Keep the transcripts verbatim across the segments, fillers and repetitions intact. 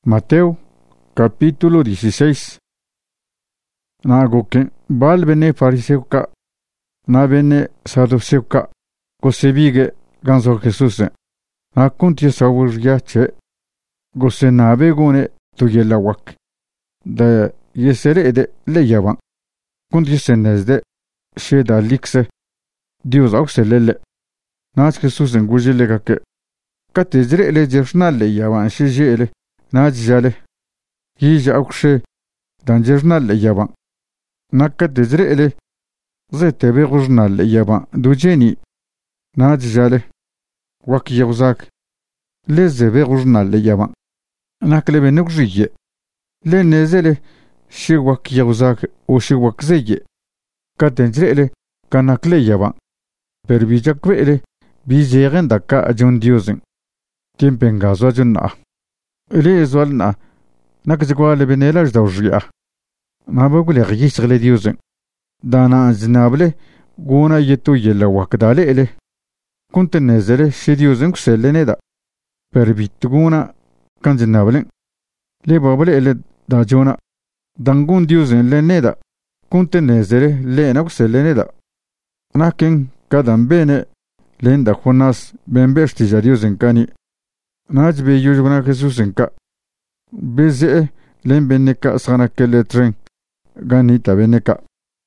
Mateo, capítulo dieciséis. Na goken bal bene fariseuka, na bene saduceuka, gosebige ganzo Jesús. Na kunti sawur yache, gosenabe gone tuyelawak. Da yesere de leyavan. Kunti senezde şeda likse, Dios auxelele. Nas Jesús ngujile kake, katezre ele jefna leyavan şijele. Najale, yija aukše, danjernal yaban. Naka dezre ele, zetebe gujnal yaban, dujeni. Najale, wak yawzak, lezebe gujnal yaban. Naklebe nukjiye, le nezele, shi wak yawzak, o shi wak zeye. Katenzre ele, kanakle yaban. Perbijakwe ele, bizegen daka ajon diozin. Kimpengazo ajunna. Ele ezwalna nakzigwale benelaj dawjia ma bagule ghisgle diuzin dana znable gona yetu yella wakdale ele kunt nezele shidiuzin kusellene da perbitguna kanznable le babale ele da jona dangun diuzin lene da kunt nezele le na kusellene da nakin kadam bene lenda khonas bembesti jadiuzin kani Najbe yujbana Jesús ka beze len beneka sana kele tren ganita beneka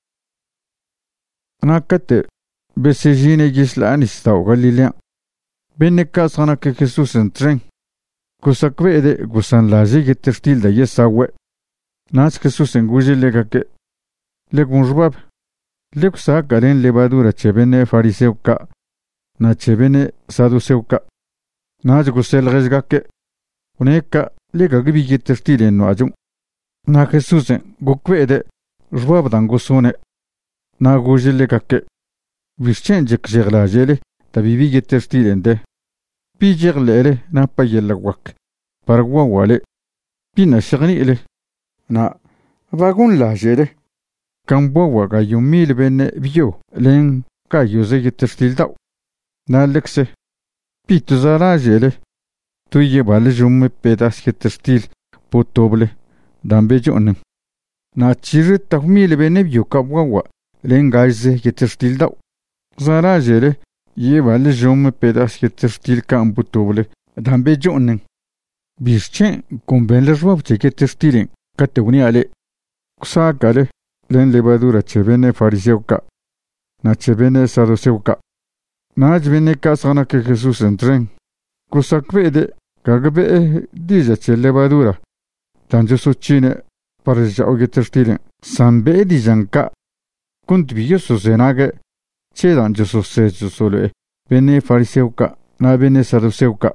nakate besejine gisla anistau Galilea beneka sana ke Jesús en tren kusakwe de gusan laji getertil da yesawe nas Jesús en gujile kake le gunjbab le kusa galen levadura chebene fariseuka na chebene saduceuka Naj gusel rezgake, uneka lega gibi tertile no ajun. Na Jesús gukvede, jwabdan gusune. Na gujile kake, vishen jek jeglajele, tabibi tertile de. Pi jeglele na payela wak. Paragwa wale, pina shagni ele. Na vagun lajele. Kambwa waga yumil bene bio, len kayuze tertil daw. Na lekse. Pitu zarajele, tu ye bale jumme pedas ke terstil potoble, dambe jonen. Na chiri tahmile bene bio kabwawa, lengajze ke terstil daw. Zarajele, ye bale jumme pedas ke terstil kam potoble, dambe jonen. Bishchen kumben le jwabche ke terstilin, kateuni ale. Kusagale, len levadura chebene fariseuka, na chebene saduceuka. Naj bene kasana ke Jesús en tren. Kusakve de kagbe e dija che levadura. Tanjo suchine parja oge tertilen. Sambe dijanka. Kunt biyo susenage. Che danjo susejo solo e. Bene fariseuka. Na bene saduceuka.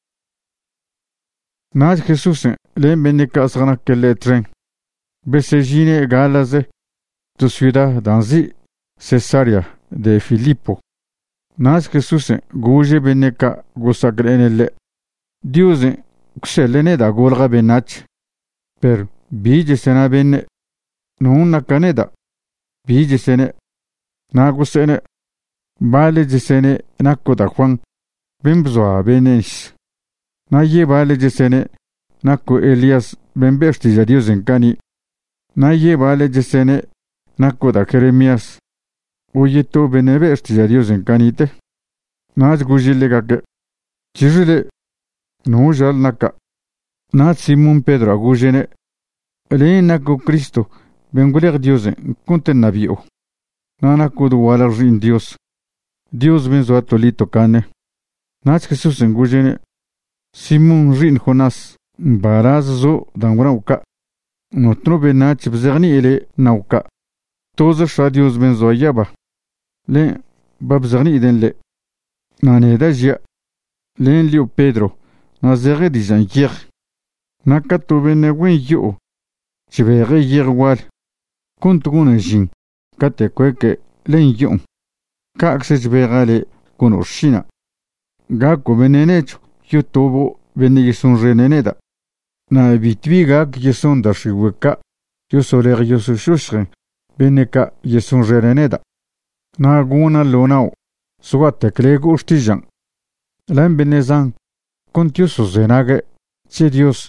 Naj Jesús len bene kasana ke le tren. Besejine galaze. Tu ciudad danzi Cesarea de Filipo. Nas Jesús guje beneka gusagrenele. Dios xelene da golga benach. Per bije sena benne. Nuna caneda. Bije sene. Nagusene. Bale jesene nakoda Juan. Bembzoa benesh. Naye bale jesene. Nako Elias bembesti ja Dios en cani. Naye bale jesene. Nakoda Jeremías. Oye to benevesti ja Dios en canite. Naj gujile kake. Chijile. No jal naka. Naj Simon Pedro gujene. Le nako Cristo. Benguler Dios en kunten nabio. Nana kudu walar in Dios. Dios benzo atolito kane. Naj Jesús en gujene. Simon rin Jonas. Baraz zo dangrauka. Notro benach bzerni ele nauka. Toza sha Dios benzo yaba. Le babzarni iden le. Nane da jia. Len liu Pedro. Na zere di jan yir. Na kato bene wen yo. Chibere yir wal. Kuntugune jin. Kate kweke len yon. Ka akse chibere le kuno shina. Gako bene necho. Yo tobo bene yesun reneneda. Na bitvi gak yesun da shiweka. Yo soler yo su shushre. Bene ka yesun reneneda. Na guna lonao. Suga teklego ustijan. Len benezan. Contiuso zenage. Che Dios.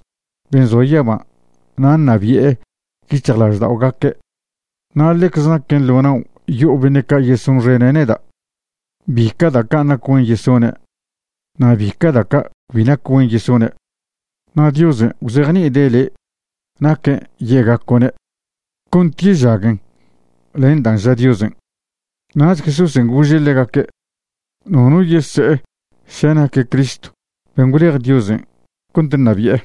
benzoyaba na nabie kichaglash da ogake na lekzna ken lona yu beneka yesun renene da bika da kana kun yesone na bika da ka vina kun yesone na Dios uzerni dele na ke yega kone kun tijagen len dan ja Dios na Jesus nguje lega ke nonu yesse shana ke Cristo benguler Dios kun nabie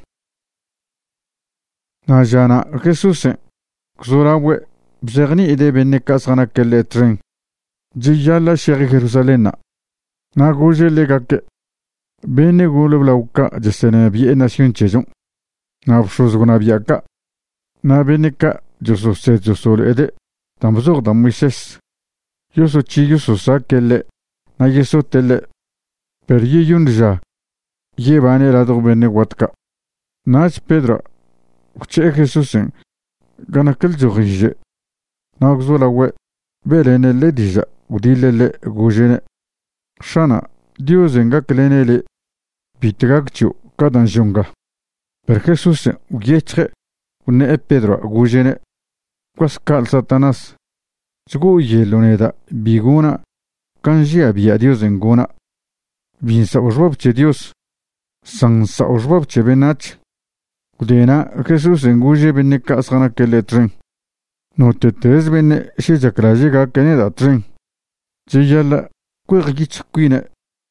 na jana Jesus kzorawe bzerni ide beneka sana kelle tren jiyala sheri Jerusalem na guje lega ke bene golo blauka jesene bie nation chejon na shoz gona biaka na beneka joso se joso ede tamzor da Moises yoso chi yoso sakelle na yeso tele per yunja yebane la do bene watka nas Pedro uche Jesus gana kel jorije na gzola we belene le dija udilele gojene shana Dios enga klenele bitgakchu kadan junga per Jesus ugetre une Pedro gojene kwaskal Satanas zugo yeloneda biguna kanji abia Dios engona binsa ojwabche Dios sansa ojwabche benach udena Jesus enguje beneka asana keletren no tetes bene shijakraje ga keneda tren jiyala kwegich kwine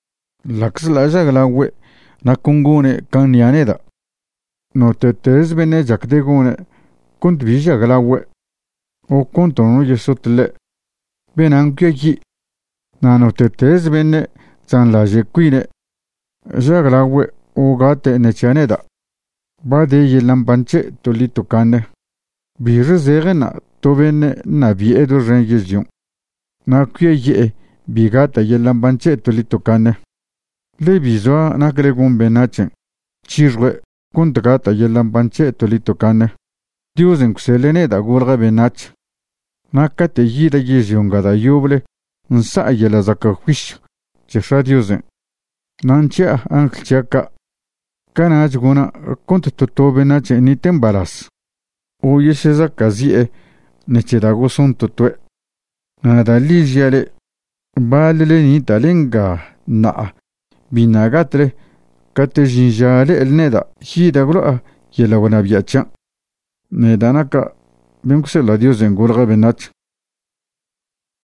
laksla jaglawe na kungune kanyaneda no tetes bene jakdegune kunt bijaglawe o kontono yesotle benankeki nano tetes bene zanlaje kwine jaglawe o gate nechaneda bade yelam banche tolito kane bir zegena tobene nabi edo rengejon na kuye bigata yelam banche tolito kane le bizwa na gregon benachen chirwe kuntgata yelam banche tolito kane Dios en kuselene da golga benach na kate yida yejonga da yoble nsa yela zaka kwish chesha Dios nancha anklchaka kana jgona kont to benach ni tembaras o yesheza kazie nechedago son totwe na da lijiale balele ni talenga na binagatre kate jinjale elneda hidaglo yela wana biacha nedanaka benkusela Dios en golga benach